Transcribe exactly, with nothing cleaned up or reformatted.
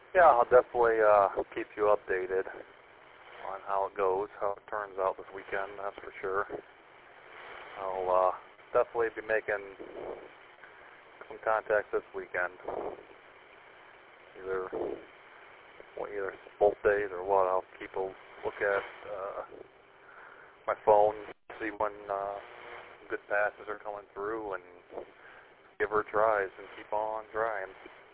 Yeah, I'll definitely uh, keep you updated on how it goes, how it turns out this weekend, that's for sure. I'll uh, definitely be making some contacts this weekend. Either well, either both days or what. I'll keep a look at uh, my phone, see when uh, good passes are coming through, and give her tries and keep on trying.